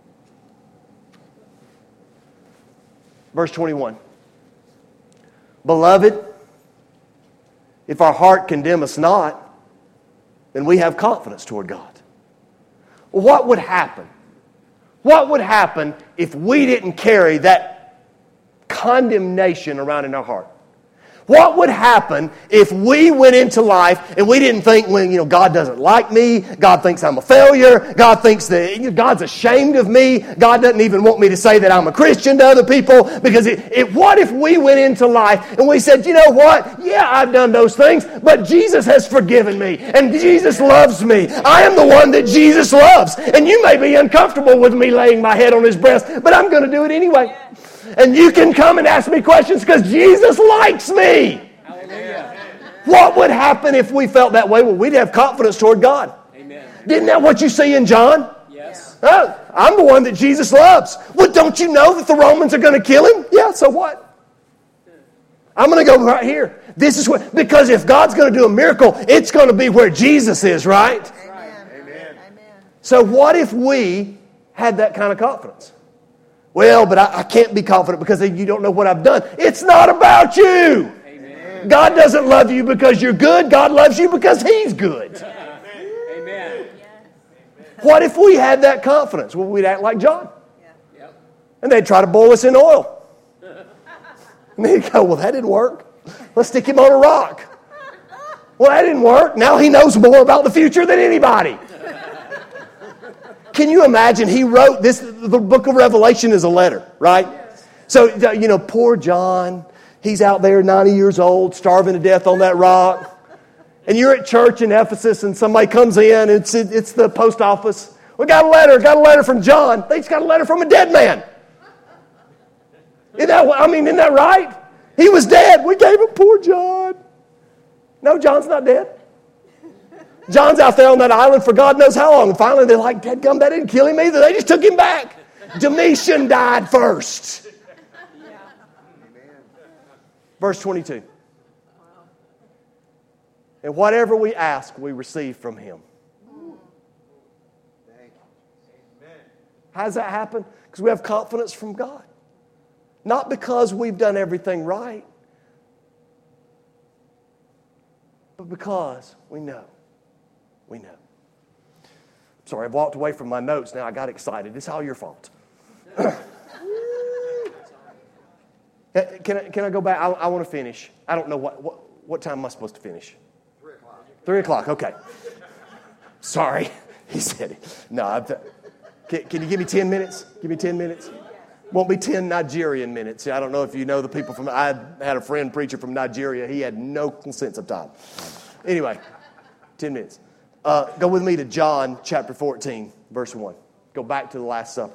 Verse twenty-one. Beloved, if our heart condemn us not, then we have confidence toward God. Well, what would happen? What would happen if we didn't carry that condemnation around in our heart? What would happen if we went into life and we didn't think, well, you know, God doesn't like me. God thinks I'm a failure. God thinks that you know, God's ashamed of me. God doesn't even want me to say that I'm a Christian to other people. Because it, it, what if we went into life and we said, you know what? Yeah, I've done those things, but Jesus has forgiven me and Jesus loves me. I am the one that Jesus loves. And you may be uncomfortable with me laying my head on His breast, but I'm going to do it anyway. And you can come and ask me questions because Jesus likes me. Hallelujah. What would happen if we felt that way? Well, we'd have confidence toward God. Amen. Isn't that what you see in John? Yes. Oh, I'm the one that Jesus loves. Well, don't you know that the Romans are going to kill Him? Yeah, so what? I'm going to go right here. This is what, because if God's going to do a miracle, it's going to be where Jesus is, right? Amen. Amen. So what if we had that kind of confidence? Well, but I, I can't be confident because you don't know what I've done. It's not about you. Amen. God doesn't love you because you're good. God loves you because He's good. Amen. What if we had that confidence? Well, we'd act like John. And they'd try to boil us in oil. And they'd go, well, that didn't work. Let's stick him on a rock. Well, that didn't work. Now he knows more about the future than anybody. Can you imagine? He wrote this, the book of Revelation is a letter, right? So, you know, poor John, he's out there ninety years old, starving to death on that rock. And you're at church in Ephesus and somebody comes in, and it's, it's the post office. We got a letter, got a letter from John. They just got a letter from a dead man. Isn't that, I mean, isn't that right? He was dead. We gave him poor John. No, John's not dead. John's out there on that island for God knows how long. And finally they're like, dadgum, that didn't kill him either. They just took him back. Domitian died first. Yeah. Verse twenty-two. And whatever we ask, we receive from him. How does that happen? Because we have confidence from God. Not because we've done everything right, but because we know. We know. Sorry, I've walked away from my notes now. I got excited. It's all your fault. Can I, can I go back? I, I want to finish. I don't know what, what, what time am I supposed to finish? Three o'clock. Three o'clock, okay. Sorry. He said it. No, I'm th- can, can you give me ten minutes? Give me ten minutes. Won't be ten Nigerian minutes. I don't know if you know the people from, I had a friend preacher from Nigeria. He had no sense of time. Anyway, ten minutes. Uh, go with me to John chapter fourteen, verse one. Go back to the Last Supper.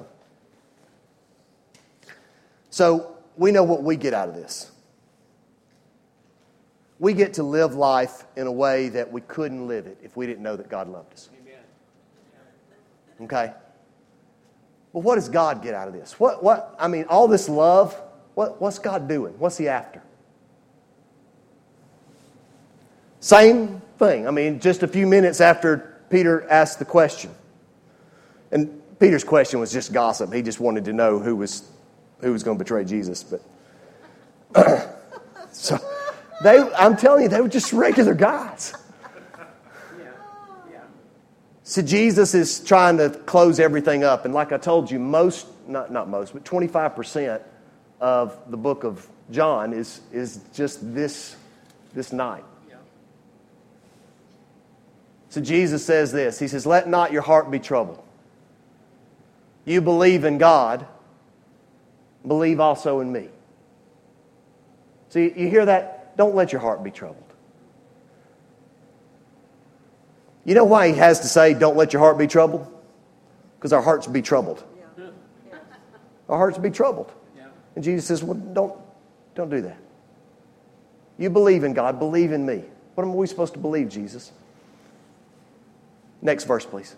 So we know what we get out of this. We get to live life in a way that we couldn't live it if we didn't know that God loved us. Okay? Well, what does God get out of this? What? What? I mean, all this love, what, what's God doing? What's He after? Same thing. I mean, just a few minutes after Peter asked the question. And Peter's question was just gossip. He just wanted to know who was who was going to betray Jesus. But so they, I'm telling you, they were just regular guys. So Jesus is trying to close everything up. And like I told you, most, not, not most, but twenty-five percent of the book of John is, is just this, this night. So Jesus says this. He says, let not your heart be troubled. You believe in God, believe also in me. So you, you hear that? Don't let your heart be troubled. You know why he has to say, don't let your heart be troubled? Because our hearts be troubled. Yeah. Our hearts be troubled. Yeah. And Jesus says, well, don't, don't do that. You believe in God, believe in me. What are we supposed to believe, Jesus? Next verse, please.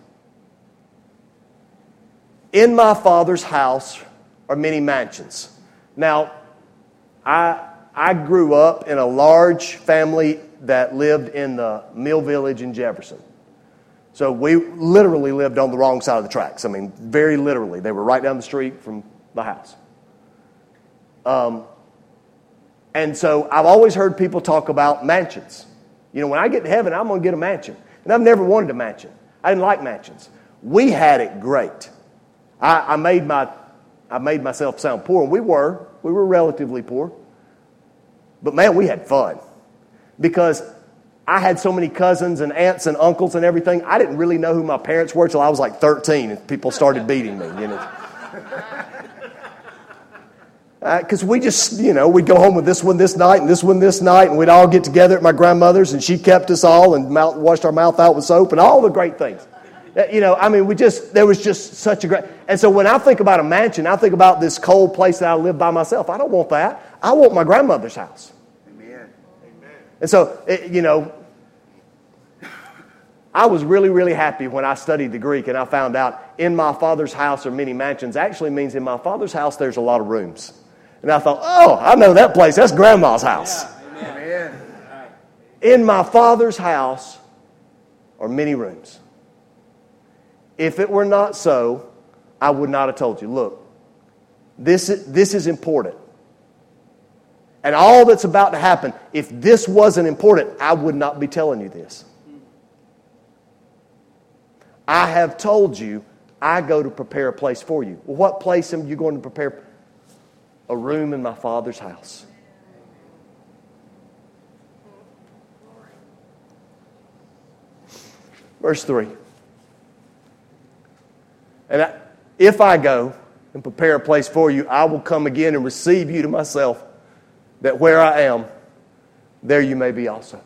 In my Father's house are many mansions. Now, I I grew up in a large family that lived in the Mill Village in Jefferson. So we literally lived on the wrong side of the tracks. I mean, very literally. They were right down the street from the house. Um, and so I've always heard people talk about mansions. You know, when I get to heaven, I'm going to get a mansion. And I've never wanted a mansion. I didn't like mansions. We had it great. I, I made my, I made myself sound poor, and we were. We were relatively poor. But man, we had fun. Because I had so many cousins and aunts and uncles and everything. I didn't really know who my parents were till I was like thirteen, and people started beating me. You know, because uh, we just, you know, we'd go home with this one this night and this one this night, and we'd all get together at my grandmother's, and she kept us all and mouth, washed our mouth out with soap and all the great things. Uh, you know, I mean, we just there was just such a great. And so when I think about a mansion, I think about this cold place that I live by myself. I don't want that. I want my grandmother's house. Amen. And so, it, you know, I was really, really happy when I studied the Greek and I found out in my Father's house are many mansions actually means in my Father's house there's a lot of rooms. And I thought, oh, I know that place. That's Grandma's house. Yeah, amen. In my Father's house are many rooms. If it were not so, I would not have told you. Look, this is, this is important. And all that's about to happen, if this wasn't important, I would not be telling you this. I have told you, I go to prepare a place for you. Well, what place am you going to prepare? A room in my Father's house. Verse three. And I, if I go and prepare a place for you, I will come again and receive you to myself, that where I am, there you may be also.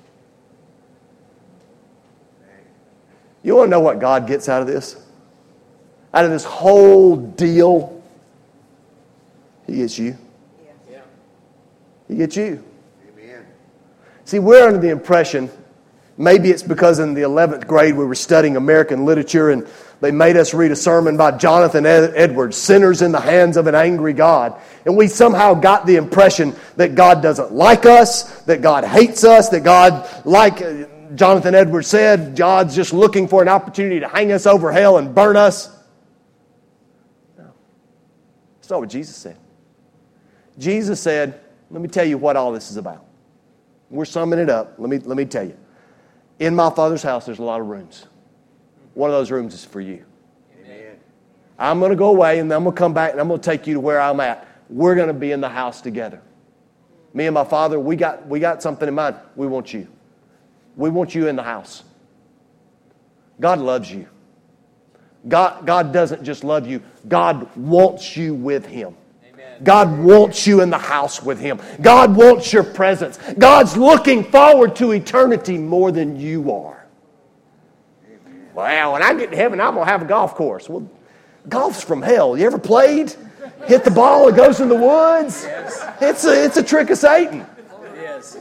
You want to know what God gets out of this? Out of this whole deal? He gets you. Yeah. He gets you. Amen. See, we're under the impression, maybe it's because in the eleventh grade we were studying American literature and they made us read a sermon by Jonathan Edwards, Sinners in the Hands of an Angry God. And we somehow got the impression that God doesn't like us, that God hates us, that God, like Jonathan Edwards said, God's just looking for an opportunity to hang us over hell and burn us. No. That's not what Jesus said. Jesus said, let me tell you what all this is about. We're summing it up. Let me, let me tell you. In my Father's house, there's a lot of rooms. One of those rooms is for you. Amen. I'm going to go away and I'm going to come back and I'm going to take you to where I'm at. We're going to be in the house together. Me and my Father, we got, we got something in mind. We want you. We want you in the house. God loves you. God, God doesn't just love you. God wants you with Him. Amen. God wants you in the house with Him. God wants your presence. God's looking forward to eternity more than you are. Amen. Well, when I get to heaven, I'm going to have a golf course. Well, golf's from hell. You ever played? Hit the ball, it goes in the woods. Yes. It's a, it's a trick of Satan. Yes.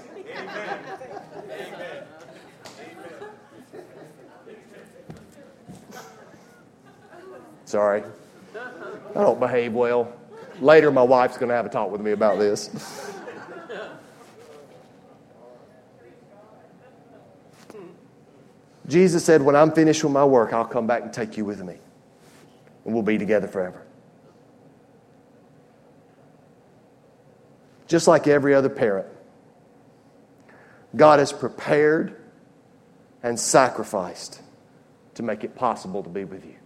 Sorry. I don't behave well. Later, my wife's going to have a talk with me about this. Jesus said, when I'm finished with my work, I'll come back and take you with me. And we'll be together forever. Just like every other parent, God has prepared and sacrificed to make it possible to be with you.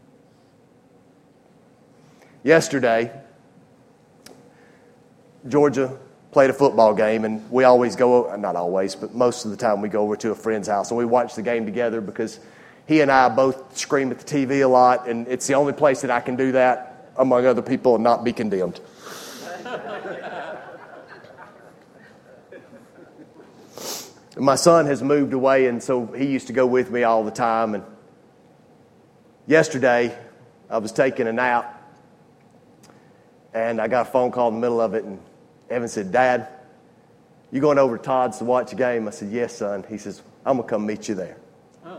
Yesterday, Georgia played a football game, and we always go, not always, but most of the time we go over to a friend's house, and we watch the game together because he and I both scream at the T V a lot, and it's the only place that I can do that among other people and not be condemned. My son has moved away, and so he used to go with me all the time. And yesterday, I was taking a nap, and I got a phone call in the middle of it, and Evan said, Dad, you going over to Todd's to watch a game? I said, yes, son. He says, I'm going to come meet you there. Oh.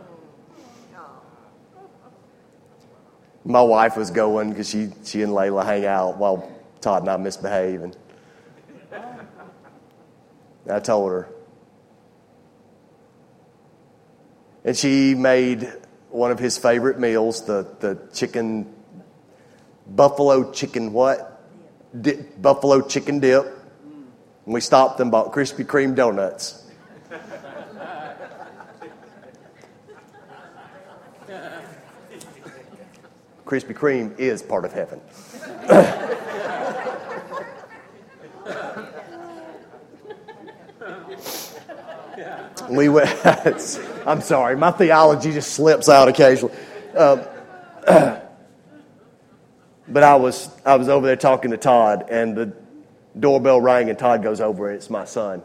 My wife was going because she, she and Layla hang out while Todd and I misbehave. And I told her. And she made one of his favorite meals, the, the chicken, buffalo chicken what? Dip, buffalo chicken dip. And we stopped and bought Krispy Kreme donuts. Krispy Kreme is part of heaven. We went. I'm sorry, my theology just slips out occasionally. Um, but I was I was over there talking to Todd, and the doorbell rang, and Todd goes over, and it's my son.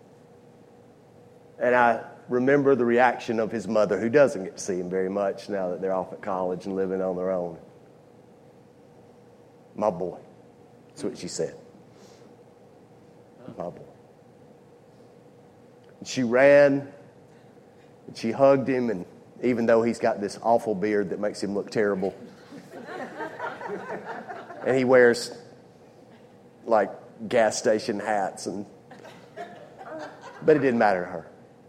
And I remember the reaction of his mother, who doesn't get to see him very much now that they're off at college and living on their own. My boy. That's what she said. My boy. And she ran, and she hugged him, and even though he's got this awful beard that makes him look terrible, and he wears like gas station hats, and but it didn't matter to her.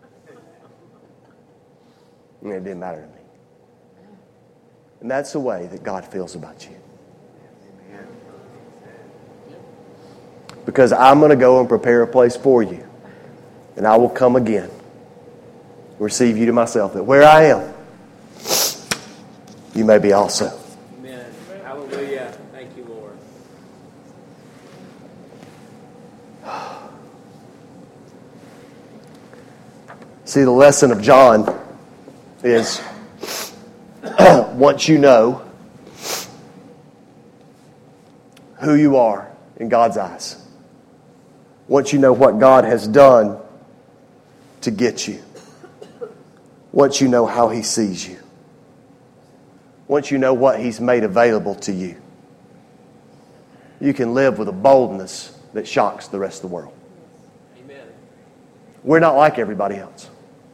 And it didn't matter to me. And that's the way that God feels about you. Because I'm going to go and prepare a place for you. And I will come again, receive you to myself, that where I am, you may be also. Amen. Hallelujah. Thank you, Lord. See, the lesson of John is once you know who you are in God's eyes, once you know what God has done to get you, once you know how He sees you, once you know what He's made available to you, you can live with a boldness that shocks the rest of the world. Amen. We're not like everybody else.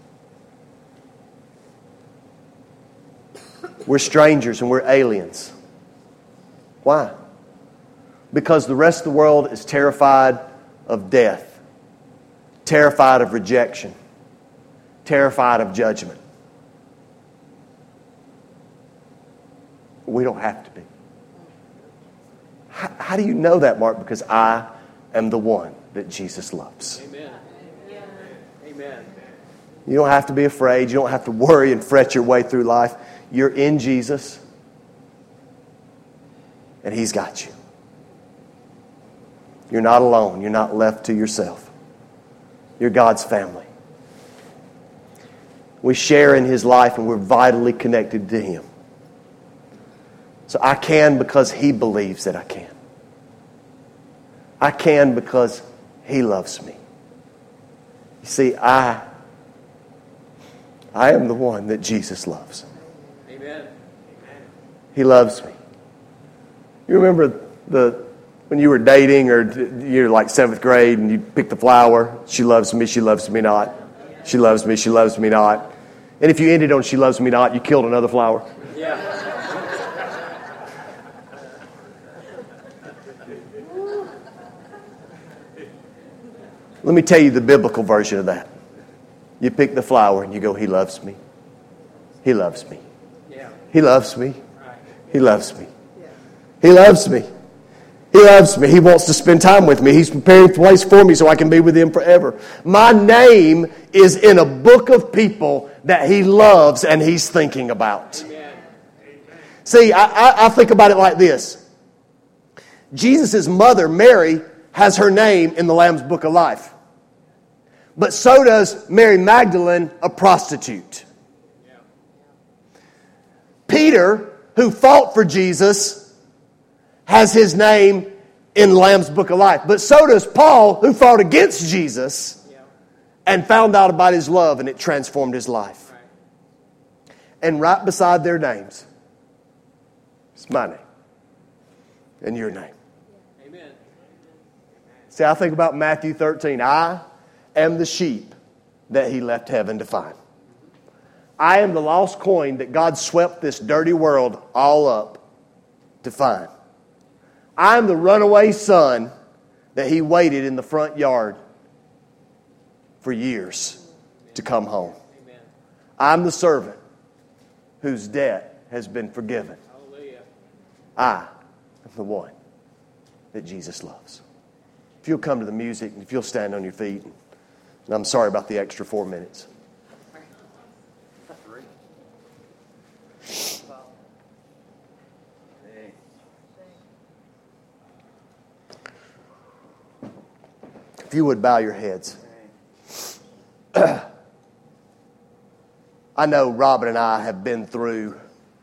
We're strangers and we're aliens. Why? Because the rest of the world is terrified of death, terrified of rejection, terrified of judgment. We don't have to be. How, how do you know that, Mark? Because I am the one that Jesus loves. Amen. Amen. You don't have to be afraid. You don't have to worry and fret your way through life. You're in Jesus, and He's got you. You're not alone. You're not left to yourself. You're God's family. We share in His life, and we're vitally connected to Him. So I can because He believes that I can. I can because He loves me. You see, I, I am the one that Jesus loves. Amen. He loves me. You remember the when you were dating or you're like seventh grade and you picked the flower, she loves me, she loves me not. She loves me, she loves me not. And if you ended on she loves me not, you killed another flower. Yeah. Let me tell you the biblical version of that. You pick the flower and you go, He loves me. He loves me. Yeah. He loves me. Right. He loves me. He loves me. He loves me. He wants to spend time with me. He's preparing a place for me so I can be with Him forever. My name is in a book of people that He loves and He's thinking about. Amen. See, I, I, I think about it like this. Jesus' mother, Mary, has her name in the Lamb's Book of Life. But so does Mary Magdalene, a prostitute. Yeah. Peter, who fought for Jesus, has his name in Lamb's Book of Life. But so does Paul, who fought against Jesus Yeah. and found out about His love, and it transformed his life. Right. And right beside their names, it's my name and your name. Amen. See, I think about Matthew thirteen. I am the sheep that He left heaven to find. I am the lost coin that God swept this dirty world all up to find. I am the runaway son that He waited in the front yard for years to come home. Amen. I'm the servant whose debt has been forgiven. Hallelujah. I am the one that Jesus loves. If you'll come to the music, and if you'll stand on your feet, and I'm sorry about the extra four minutes. If you would bow your heads. I know Robin and I have been through,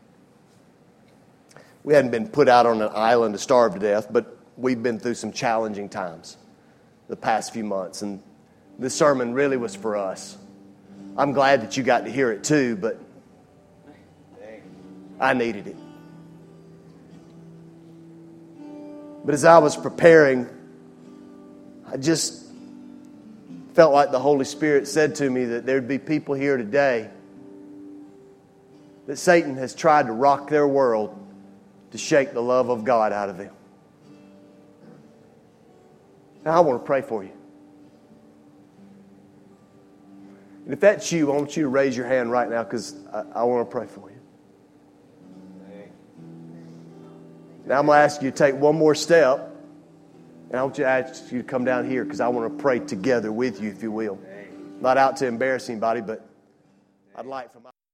we hadn't been put out on an island to starve to death, but we've been through some challenging times the past few months. And this sermon really was for us. I'm glad that you got to hear it too, but I needed it. But as I was preparing, I just felt like the Holy Spirit said to me that there'd be people here today that Satan has tried to rock their world to shake the love of God out of them. Now I want to pray for you. And if that's you, I want you to raise your hand right now because I, I want to pray for you. Now I'm going to ask you to take one more step. And I want you to ask you to come down here because I want to pray together with you, if you will. Not out to embarrass anybody, but I'd like for my